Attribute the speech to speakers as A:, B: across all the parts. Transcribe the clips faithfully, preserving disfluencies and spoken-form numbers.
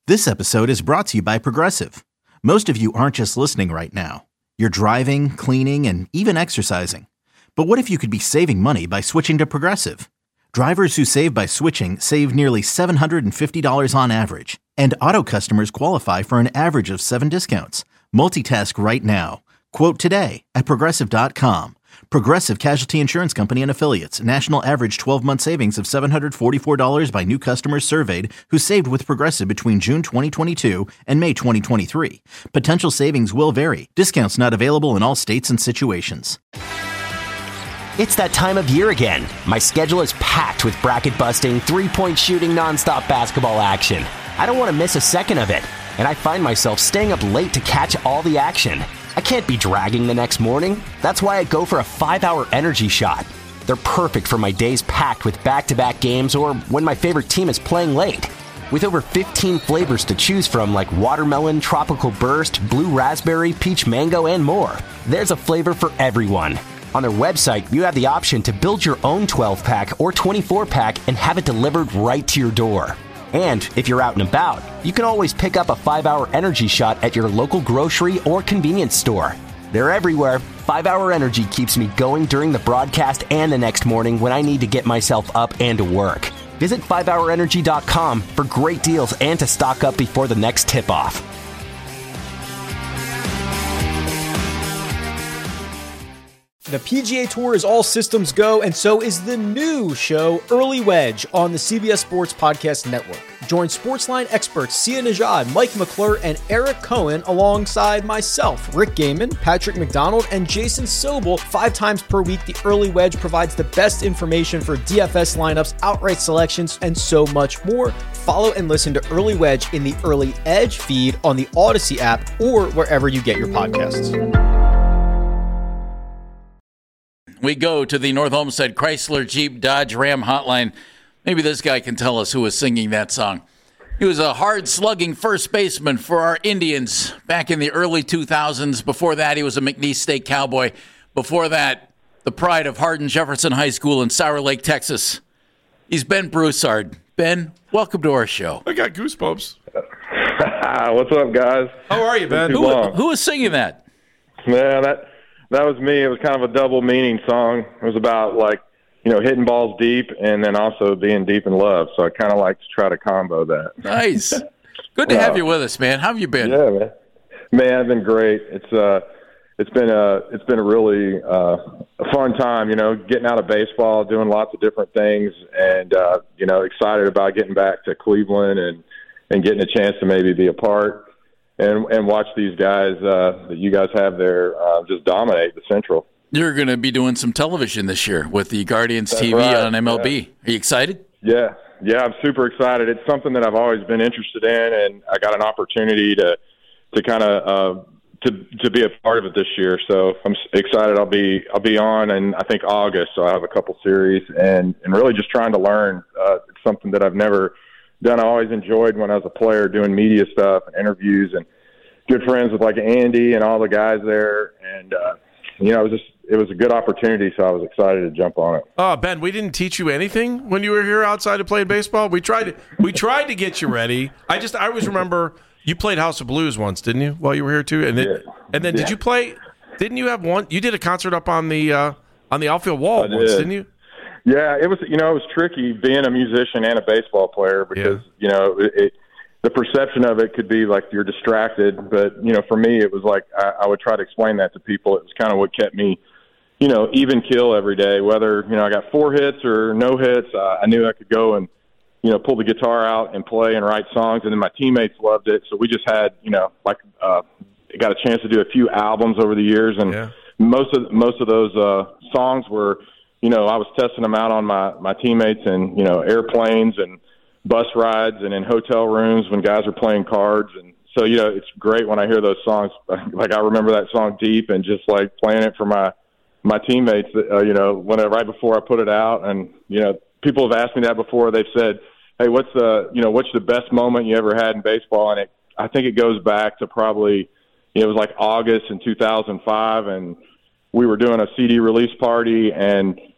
A: This episode is brought to you by Progressive. Most of you aren't just listening right now. You're driving, cleaning, and even exercising. But what if you could be saving money by switching to Progressive? Drivers who save by switching save nearly seven hundred fifty dollars on average. And auto customers qualify for an average of seven discounts. Multitask right now. Quote today at Progressive dot com. Progressive Casualty Insurance Company and Affiliates. National average twelve-month savings of seven hundred forty-four dollars by new customers surveyed who saved with Progressive between June twenty twenty-two and May twenty twenty-three. Potential savings will vary. Discounts not available in all states and situations.
B: It's that time of year again. My schedule is packed with bracket-busting, three-point shooting, nonstop basketball action. I don't want to miss a second of it, and I find myself staying up late to catch all the action. I can't be dragging the next morning. That's why I go for a five-hour energy shot. They're perfect for my days packed with back-to-back games or when my favorite team is playing late. With over fifteen flavors to choose from like watermelon, tropical burst, blue raspberry, peach mango, and more, there's a flavor for everyone. On their website, you have the option to build your own twelve-pack or twenty-four-pack and have it delivered right to your door. And if you're out and about, you can always pick up a five-hour energy shot at your local grocery or convenience store. They're everywhere. five-hour Energy keeps me going during the broadcast and the next morning when I need to get myself up and to work. Visit five hour energy dot com for great deals and to stock up before the next tip-off.
C: The P G A Tour is all systems go, and so is the new show, Early Wedge, on the C B S Sports Podcast Network. Join Sportsline experts Sia Nejad, Mike McClure, and Eric Cohen alongside myself, Rick Gaiman, Patrick McDonald, and Jason Sobel. Five times per week, the Early Wedge provides the best information for D F S lineups, outright selections, and so much more. Follow and listen to Early Wedge in the Early Edge feed on the Odyssey app or wherever you get your podcasts.
D: We go to the North Olmsted Chrysler Jeep Dodge Ram hotline. Maybe this guy can tell us who was singing that song. He was a hard-slugging first baseman for our Indians back in the early two thousands. Before that, he was a McNeese State Cowboy. Before that, the pride of Hardin Jefferson High School in Sour Lake, Texas. He's Ben Broussard. Ben, welcome to our show.
E: I got goosebumps.
F: What's up, guys?
E: How are you, Ben?
D: Who, who was singing that?
F: Man, that that was me. It was kind of a double meaning song. It was about, like, you know, hitting balls deep and then also being deep in love. So I kind of like to try to combo that.
D: Nice. Good to
F: wow.
D: have you with us, man. How have you been?
F: Yeah, man. Man, I've been great. It's uh, it's been a it's been a really uh, a fun time. You know, getting out of baseball, doing lots of different things, and uh, you know, excited about getting back to Cleveland and and getting a chance to maybe be a part and and watch these guys uh, that you guys have there uh, just dominate the Central.
D: You're going to be doing some television this year with the Guardians
F: That's
D: T V
F: right.
D: on M L B.
F: Yeah.
D: Are you excited?
F: Yeah, yeah, I'm super excited. It's something that I've always been interested in, and I got an opportunity to to kind of uh, to to be a part of it this year. So I'm excited. I'll be I'll be on in I think August. So I have a couple series, and and really just trying to learn. Uh, it's something that I've never done. I always enjoyed when I was a player doing media stuff and interviews, and good friends with like Andy and all the guys there, and uh, you know, it was just. It was a good opportunity, so I was excited to jump on it.
E: Oh, Ben, we didn't teach you anything when you were here outside of playing baseball. We tried to we tried to get you ready. I just I always remember you played House of Blues once, didn't you? While you were here too, and then
F: yeah.
E: and then
F: yeah.
E: did you play? Didn't you have one? You did a concert up on the uh, on the outfield wall
F: I
E: once,
F: did.
E: didn't you?
F: Yeah, it was. You know, it was tricky being a musician and a baseball player because
E: Yeah.
F: you know it, it, the perception of it could be like you're distracted, but you know, for me, it was like I, I would try to explain that to people. It was kind of what kept me. You know, even kill every day, whether, you know, I got four hits or no hits, uh, I knew I could go and, you know, pull the guitar out and play and write songs. And then my teammates loved it. So we just had, you know, like, uh, got a chance to do a few albums over the years. And
E: Yeah.
F: most of, most of those, uh, songs were, you know, I was testing them out on my, my teammates and, you know, airplanes and bus rides and in hotel rooms when guys are playing cards. And so, you know, it's great when I hear those songs. Like I remember that song Deep and just like playing it for my, my teammates, uh, you know, when I, right before I put it out. And, you know, people have asked me that before. They've said, hey, what's the, you know, what's the best moment you ever had in baseball? And it, I think it goes back to probably, you know, it was like August in two thousand five, and we were doing a C D release party, and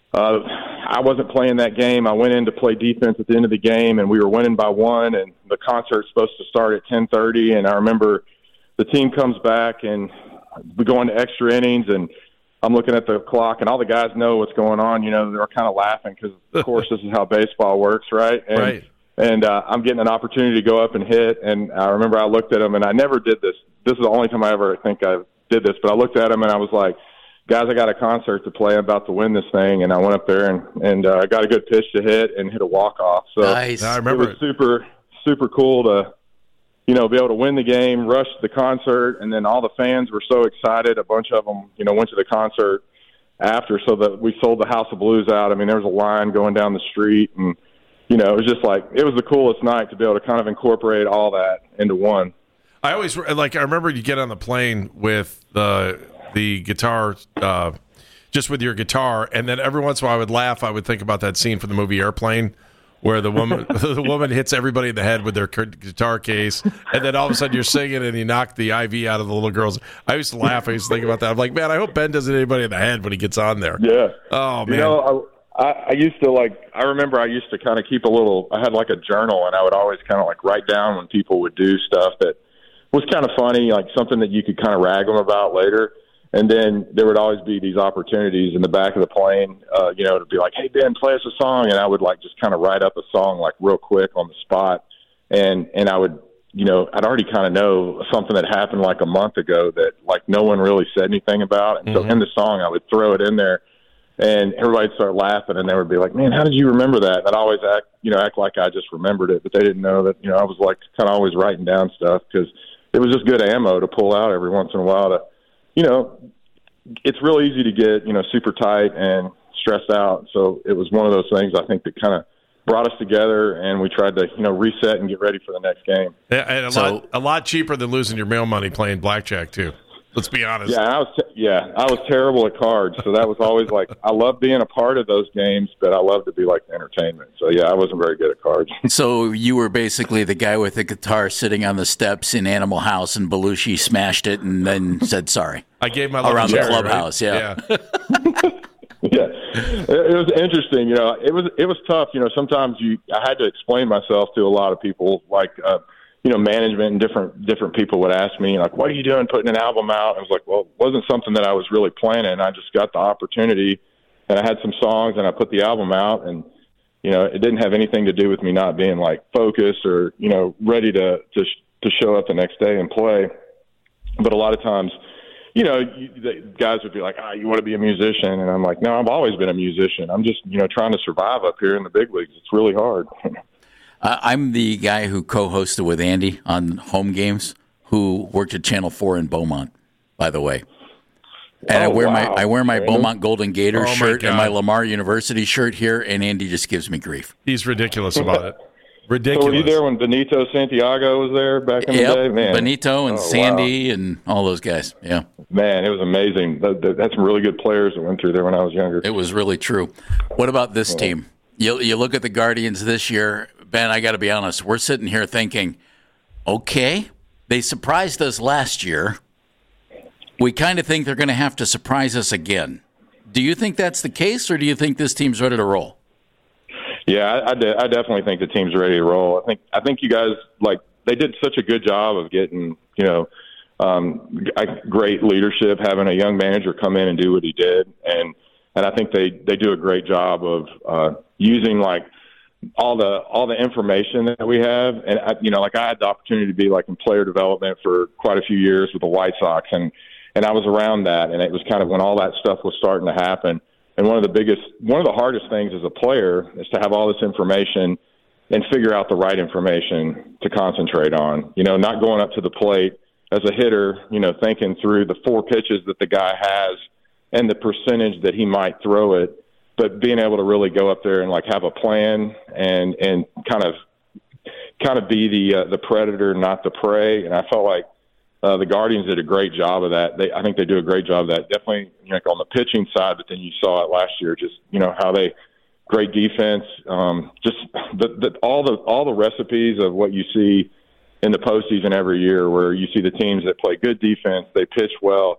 F: uh, I wasn't playing that game. I went in to play defense at the end of the game, and we were winning by one, and the concert's supposed to start at ten thirty, and I remember the team comes back, and we go into extra innings, and I'm looking at the clock, and all the guys know what's going on. You know, they're kind of laughing because, of course, this is how baseball works, right? And,
E: right.
F: And uh, I'm getting an opportunity to go up and hit, and I remember I looked at them, and I never did this. This is the only time I ever think I did this, but I looked at them, and I was like, guys, I got a concert to play. I'm about to win this thing. And I went up there and, and uh, got a good pitch to hit and hit a walk-off. So
D: nice.
E: I remember
F: it was super, super cool to, you know, be able to win the game, rush the concert, and then all the fans were so excited. A bunch of them, you know, went to the concert after so that we sold the House of Blues out. I mean, there was a line going down the street, and, you know, it was just like, it was the coolest night to be able to kind of incorporate all that into one.
E: I always, like, I remember you get on the plane with the the guitar, uh, just with your guitar, and then every once in a while I would laugh. I would think about that scene from the movie Airplane, where the woman the woman hits everybody in the head with their guitar case, and then all of a sudden you're singing and you knock the I V out of the little girls. I used to laugh. I used to think about that. I'm like, man, I hope Ben doesn't hit anybody in the head when he gets on there.
F: Yeah.
E: Oh, man.
F: You know, I, I, I used to, like, I remember I used to kind of keep a little, I had like a journal, and I would always kind of like write down when people would do stuff that was kind of funny, like something that you could kind of rag them about later. And then there would always be these opportunities in the back of the plane, uh, you know, to be like, hey, Ben, play us a song. And I would, like, just kind of write up a song, like, real quick on the spot. And and I would, you know, I'd already kind of know something that happened, like, a month ago that, like, no one really said anything about. And mm-hmm. so in the song, I would throw it in there, and everybody'd start laughing, and they would be like, man, how did you remember that? And I'd always act, you know, act like I just remembered it, but they didn't know that, you know, I was, like, kind of always writing down stuff because it was just good ammo to pull out every once in a while to, you know, it's real easy to get, you know, super tight and stressed out. So it was one of those things I think that kind of brought us together, and we tried to, you know, reset and get ready for the next game.
E: Yeah, and a, so, lot, a lot cheaper than losing your mail money playing blackjack, too. Let's be honest.
F: Yeah, I was t- yeah, I was terrible at cards, so that was always like, I love being a part of those games, but I love to be like the entertainment. So, yeah, I wasn't very good at cards.
D: So you were basically the guy with the guitar sitting on the steps in Animal House, and Belushi smashed it and then said sorry.
E: I gave my
D: around
E: Jerry,
D: the clubhouse,
E: right?
D: yeah.
F: Yeah. Yeah, it, it was interesting. You know, it was it was tough. You know, sometimes you I had to explain myself to a lot of people, like uh, you know, management and different different people would ask me, like, "What are you doing, putting an album out?" I was like, "Well, it wasn't something that I was really planning. I just got the opportunity, and I had some songs, and I put the album out, and you know, it didn't have anything to do with me not being like focused or you know ready to to to show up the next day and play. But a lot of times, you know, you, the guys would be like, "Ah, oh, you want to be a musician?" And I'm like, "No, I've always been a musician. I'm just, you know, trying to survive up here in the big leagues. It's really hard."
D: uh, I'm the guy who co-hosted with Andy on Home Games, who worked at Channel Four in Beaumont, by the way. And
F: oh,
D: I wear
F: wow.
D: my I wear my
F: Brandon?
D: Beaumont Golden Gators
E: oh,
D: shirt
E: my
D: and my Lamar University shirt here, and Andy just gives me grief.
E: He's ridiculous about it. Ridiculous.
F: So were you there when Benito Santiago was there back in
D: yep.
F: the day? Man.
D: Benito and
F: oh,
D: Sandy
F: wow.
D: and all those guys. Yeah.
F: Man, it was amazing. That's some really good players that went through there when I was younger.
D: It was really true. What about this yeah. team? You, you look at the Guardians this year, Ben, I got to be honest, we're sitting here thinking, okay, they surprised us last year. We kind of think they're going to have to surprise us again. Do you think that's the case, or do you think this team's ready to roll?
F: Yeah, I, I, de- I definitely think the team's ready to roll. I think I think you guys, like, they did such a good job of getting, you know, um, great leadership, having a young manager come in and do what he did. And and I think they, they do a great job of uh, using, like, all the all the information that we have. And, I, you know, like, I had the opportunity to be, like, in player development for quite a few years with the White Sox. And, and I was around that, and it was kind of when all that stuff was starting to happen. And one of the biggest, one of the hardest things as a player is to have all this information and figure out the right information to concentrate on. You know, not going up to the plate as a hitter, you know, thinking through the four pitches that the guy has and the percentage that he might throw it, but being able to really go up there and, like, have a plan and and kind of kind of be the uh, the predator, not the prey. And I felt like Uh, the Guardians did a great job of that. They, I think they do a great job of that. Definitely, you know, on the pitching side, but then you saw it last year. Just, you know, how they great defense. Um, just the, the, all the all the recipes of what you see in the postseason every year, where you see the teams that play good defense, they pitch well,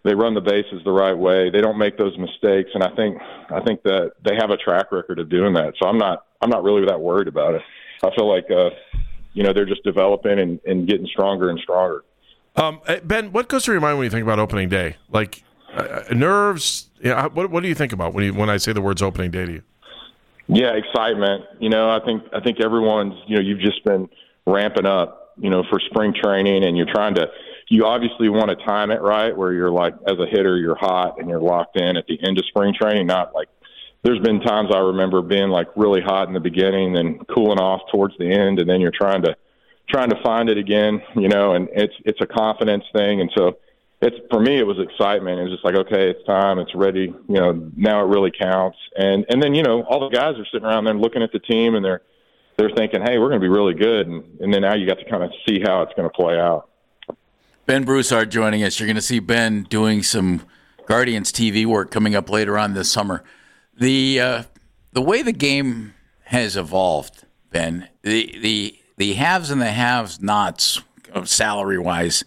F: they run the bases the right way. They don't make those mistakes, and I think I think that they have a track record of doing that. So I'm not I'm not really that worried about it. I feel like uh, you know, they're just developing and, and getting stronger and stronger.
E: Um, Ben, what goes through your mind when you think about opening day? Like uh, nerves? Yeah. What What do you think about when you, when I say the words opening day to you?
F: Yeah, excitement. You know, I think I think everyone's, you know, you've just been ramping up, you know, for spring training, and you're trying to, you obviously want to time it right where you're like, as a hitter, you're hot and you're locked in at the end of spring training, not like, there's been times I remember being like really hot in the beginning and cooling off towards the end, and then you're trying to trying to find it again, you know, and it's it's a confidence thing. And so it's, for me, it was excitement. It was just like, okay, it's time, it's ready, you know, now it really counts. And and then, you know, all the guys are sitting around there looking at the team, and they're they're thinking, hey, we're going to be really good. And, and then now you got to kind of see how it's going to play out.
D: Ben Broussard joining us. You're going to see Ben doing some Guardians T V work coming up later on this summer. The uh, the way the game has evolved, Ben, the the the haves and the have-nots, salary-wise,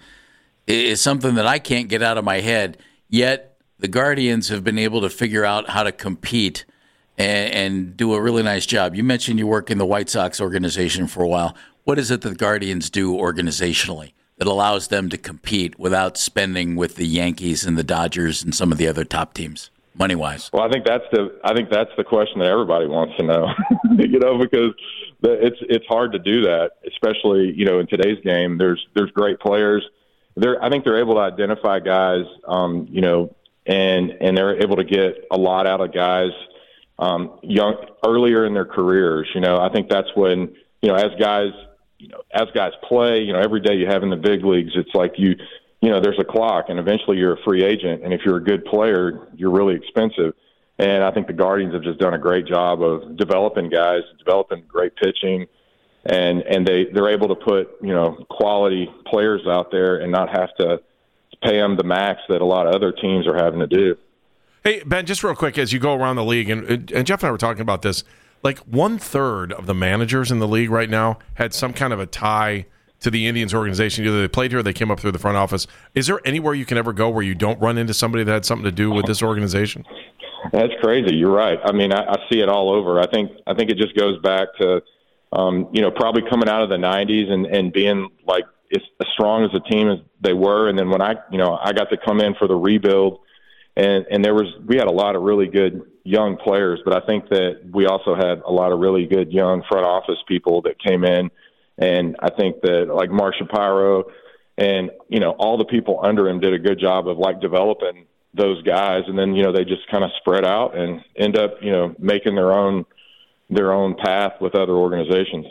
D: is something that I can't get out of my head. Yet the Guardians have been able to figure out how to compete and, and do a really nice job. You mentioned you work in the White Sox organization for a while. What is it that the Guardians do organizationally that allows them to compete without spending with the Yankees and the Dodgers and some of the other top teams, money-wise?
F: Well, I think that's the I think that's the question that everybody wants to know, you know, because the, it's it's hard to do that, especially, you know, in today's game. There's there's great players. They're I think they're able to identify guys, um, you know, and and they're able to get a lot out of guys um, young earlier in their careers. You know, I think that's when, you know, as guys, you know, as guys play, you know, every day you have in the big leagues, it's like you. You know, there's a clock, and eventually you're a free agent. And if you're a good player, you're really expensive. And I think the Guardians have just done a great job of developing guys, developing great pitching, and and they they're able to put, you know, quality players out there and not have to pay them the max that a lot of other teams are having to do.
E: Hey, Ben, just real quick, as you go around the league, and, and Jeff and I were talking about this, like one third of the managers in the league right now had some kind of a tie to the Indians organization. Either they played here or they came up through the front office. Is there anywhere you can ever go where you don't run into somebody that had something to do with this organization?
F: That's crazy. You're right. I mean, I, I see it all over. I think I think it just goes back to, um, you know, probably coming out of the nineties and, and being like as strong as a team as they were. And then when I, you know, I got to come in for the rebuild, and, and there was we had a lot of really good young players, but I think that we also had a lot of really good young front office people that came in. And I think that like Mark Shapiro and, you know, all the people under him did a good job of like developing those guys. And then, you know, they just kind of spread out and end up, you know, making their own their own path with other organizations.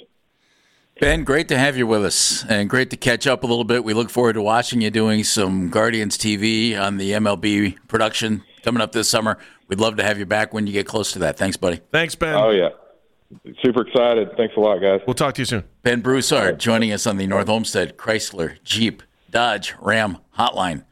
D: Ben, great to have you with us and great to catch up a little bit. We look forward to watching you doing some Guardians T V on the M L B production coming up this summer. We'd love to have you back when you get close to that. Thanks, buddy.
E: Thanks, Ben.
F: Oh, yeah. Super excited. Thanks a lot, guys.
E: We'll talk to you soon.
D: Ben Broussard joining us on the North Olmsted Chrysler Jeep Dodge Ram Hotline.